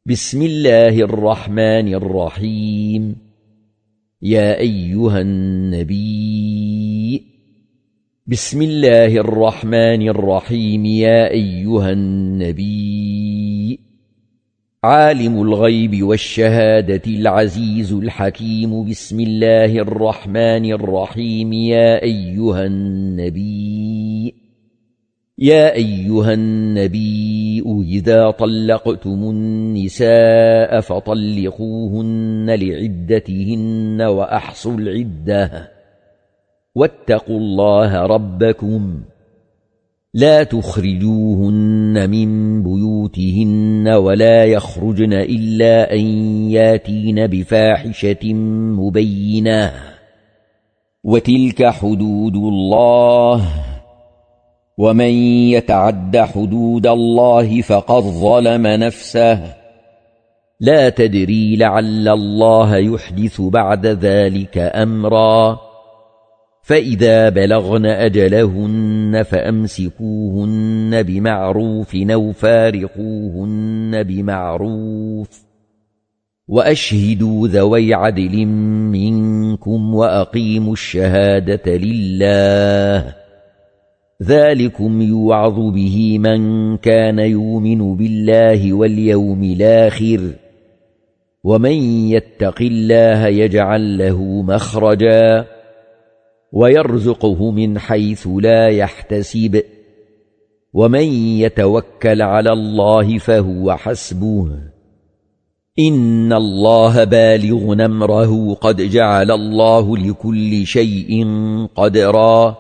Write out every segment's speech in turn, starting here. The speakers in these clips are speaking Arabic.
بسم الله الرحمن الرحيم. يا أيها النبي. بسم الله الرحمن الرحيم. يا أيها النبي. عالم الغيب والشهادة العزيز الحكيم. بسم الله الرحمن الرحيم. يا أيها النبي. يا أيها النبي إذا طلقتم النساء فطلقوهن لعدتهن وأحصوا العدة واتقوا الله ربكم لا تخرجوهن من بيوتهن ولا يخرجن إلا أن ياتين بفاحشة مبينة وتلك حدود الله ومن يتعد حدود الله فقد ظلم نفسه لا تدري لعل الله يحدث بعد ذلك أمرا فإذا بلغن أجلهن فأمسكوهن بمعروف أو فارقوهن بمعروف وأشهدوا ذوي عدل منكم وأقيموا الشهادة لله ذلكم يوعظ به من كان يؤمن بالله واليوم الآخر ومن يتق الله يجعل له مخرجا ويرزقه من حيث لا يحتسب ومن يتوكل على الله فهو حسبه إن الله بالغ أمره قد جعل الله لكل شيء قدرا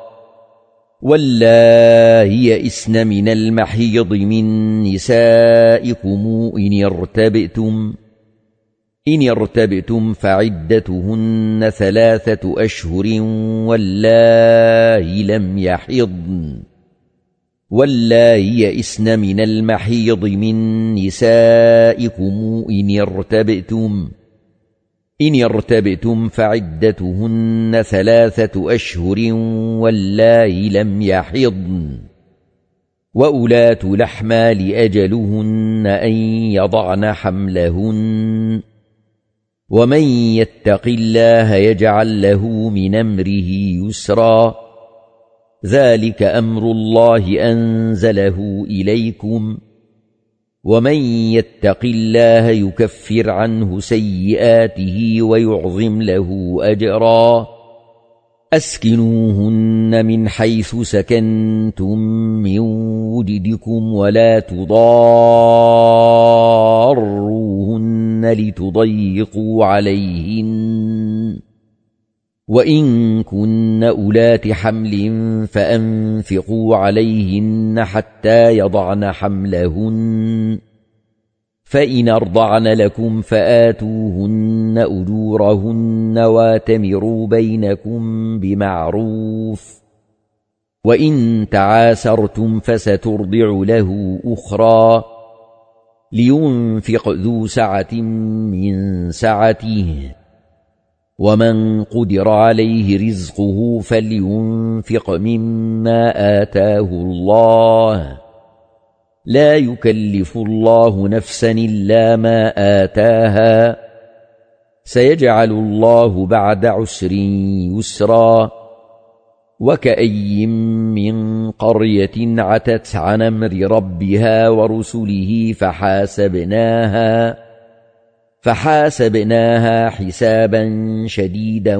واللائي يئسن من المحيض من نسائكم إن ارتبتم فعدتهن 3 أشهر واللائي لم يحضن واللائي يئسن من المحيض من نسائكم إن ارتبتم فعدتهن 3 أشهر واللائي لم يحضن وأولاة الأحمال أجلهن أن يضعن حملهن ومن يتق الله يجعل له من أمره يسرا ذلك أمر الله أنزله إليكم ومن يتق الله يكفر عنه سيئاته ويعظم له أجرا أسكنوهن من حيث سكنتم من وجدكم ولا تضاروهن لتضيقوا عليهن وإن كن أولات حمل فأنفقوا عليهن حتى يضعن حملهن فإن أرضعن لكم فآتوهن أجورهن واتمروا بينكم بمعروف وإن تعاسرتم فسترضع له أخرى لينفق ذو سعة من سعته ومن قدر عليه رزقه فلينفق مما آتاه الله لا يكلف الله نفسا إلا ما آتاها سيجعل الله بعد عسر يسرا وكأي من قرية عتت عن أمر ربها ورسله فحاسبناها حسابا شديدا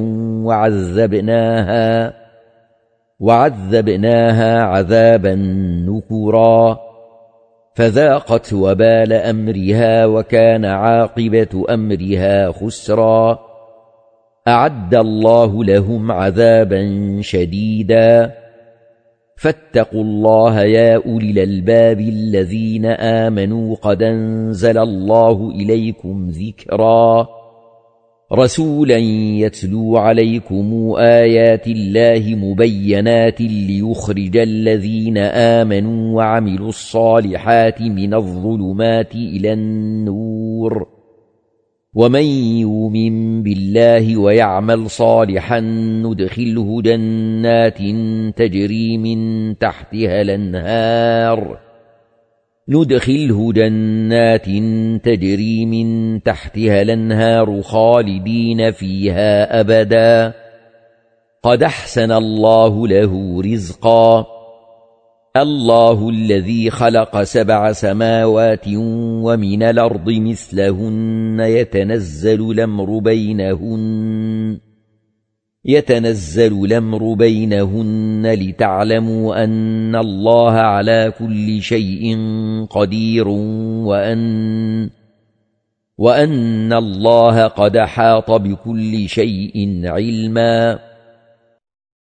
وعذبناها عذابا نكرا فذاقت وبال أمرها وكان عاقبة أمرها خسرا أعد الله لهم عذابا شديدا فاتقوا الله يا أولي الألباب الذين آمنوا قد أنزل الله إليكم ذكرا رسولا يتلو عليكم آيات الله مبينات ليخرج الذين آمنوا وعملوا الصالحات من الظلمات إلى النور ومن يؤمن بالله ويعمل صالحا ندخله جنات تجري من تحتها الأنهار ندخله جنات تجري من تحتها الأنهار خالدين فيها أبدا قد أحسن الله له رزقا الله الذي خلق 7 سماوات ومن الأرض مثلهن يتنزل الأمر بينهن لتعلموا أن الله على كل شيء قدير وأن الله قد أحاط بكل شيء علما